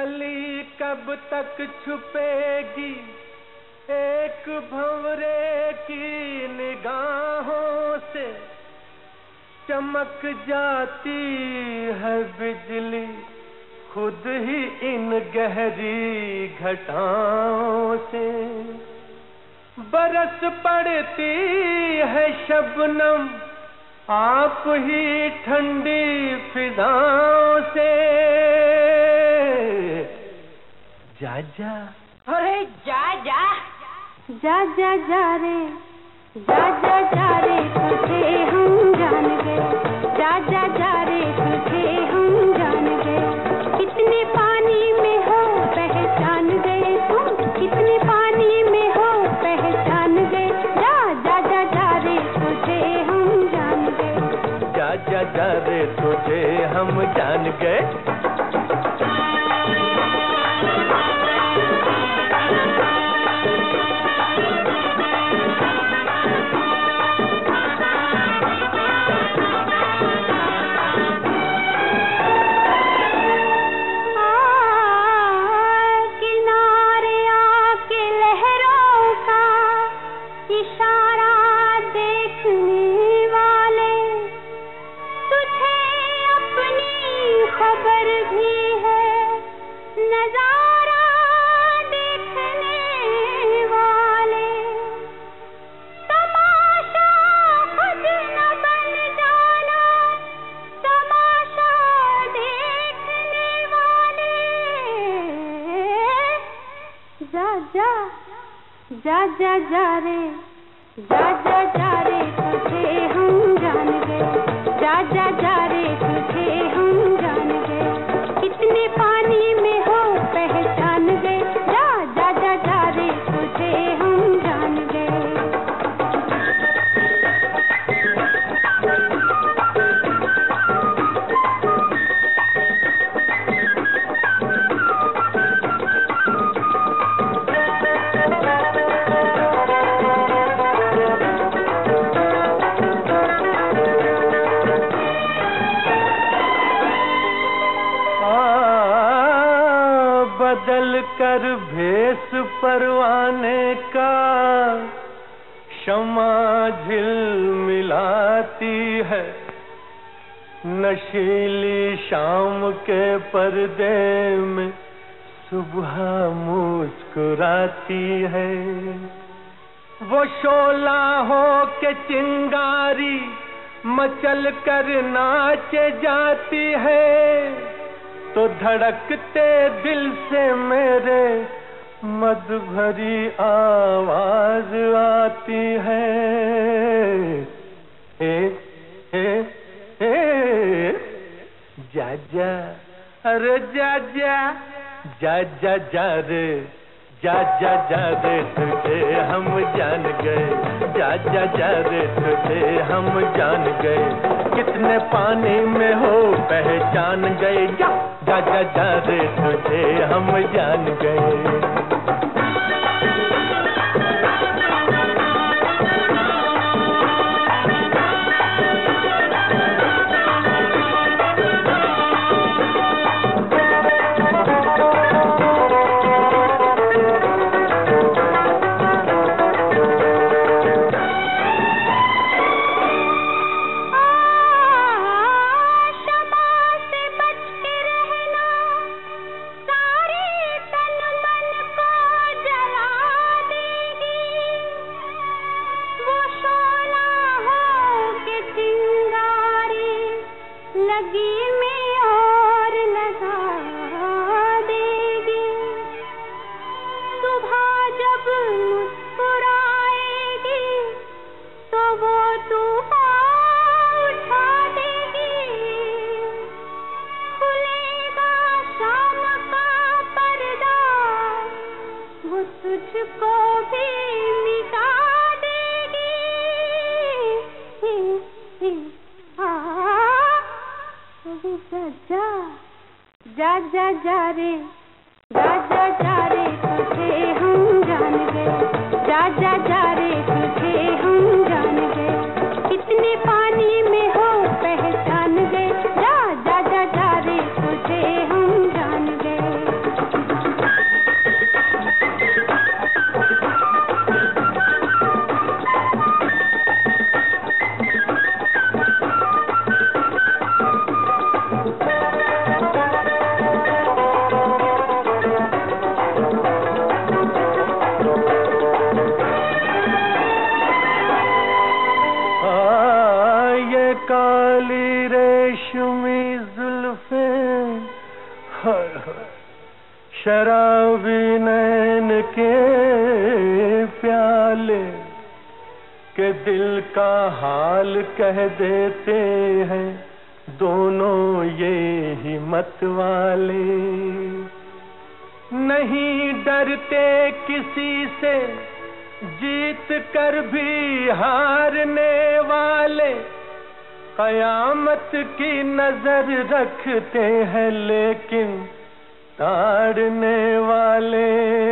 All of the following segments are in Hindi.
कली कब तक छुपेगी एक भंवरे की निगाहों से। चमक जाती है बिजली खुद ही इन गहरी घटाओं से। बरस पड़ती है शबनम आप ही ठंडी फिजाओं से। जा जा, अरे जा जा जा जा जा रे, जा जा जा रे, तुझे हम जान गए। जा जा जा रे, तुझे हम जान गए। कितने पानी में हो पहचान गए तुम, कितने पानी में हो पहचान गए। जा जा जा जा रे, तुझे हम जान गए। जा जा जा रे, तुझे हम जान गए। जा जा जा रे, जा जा जा रे, तुझे हम जान गए। जा जा जा रे, तुझे हम जान गए। कितने पानी में हो पहचान गए। जा जा जा जा रे, तुझे हम जान गए। बदल कर भेस परवाने का शमा झिलमिलाती है। नशीली शाम के पर्दे में सुबह मुस्कुराती है। वो शोला हो के चिंगारी मचल कर नाच जाती है। तो धड़कते दिल से मेरे मद भरी आवाज आती है। जा जा, अरे जा जा, जा जा जा रे, जा जा जा रे, तुझे हम जान गए। जा जा जा रे, तुझे हम जान गए। कितने पानी में हो पहचान गए। जा जा जा जा रे, तुझे हम जान गए। तुझको भी मिटा देगी। जा जा जा रे, जा जा जा रे, तुझे हम जान गए। जा जा जा रे, तुझे हम जान गए। कितने पानी में हो पहचान गए। जा जा जा जा रे, तुझे हम जान गए। रेशमी जुल्फे, हाय हाय शराबी नैन के प्याले के दिल का हाल कह देते हैं दोनों ये हिम्मत वाले। नहीं डरते किसी से, जीत कर भी हारने वाले, कयामत की नजर रखते हैं लेकिन ताड़ने वाले।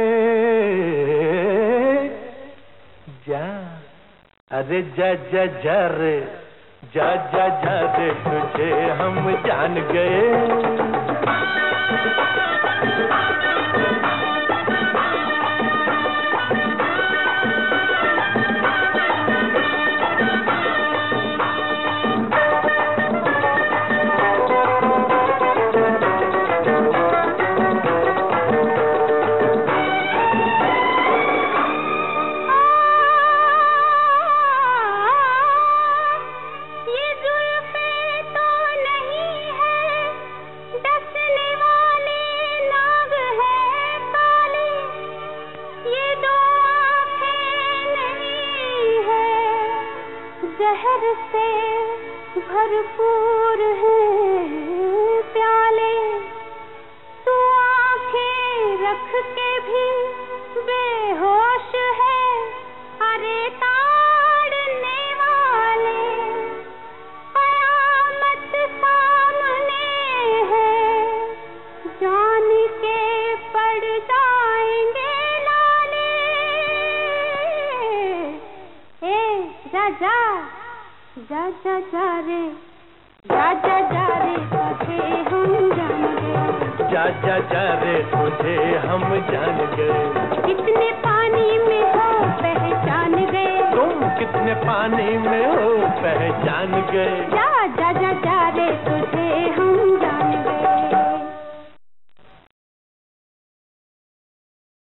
जा अरे जा जा जा रे, जा जा जा रे, तुझे हम जान गए। जहर से भरपूर है प्याले, तू आंखें रख के भी बेहोश है। अरे ताड़ने वाले, कयामत सामने है, जान के पड़ जाएंगे लाले। जा जा जा जा जा रे, जा जा जा रे, तुझे हम जान गए। जा जा जा रे, तुझे हम जान गए। कितने पानी में हो पहचान गए, तुम कितने पानी में हो पहचान गए। जा जा जा जा रे, तुझे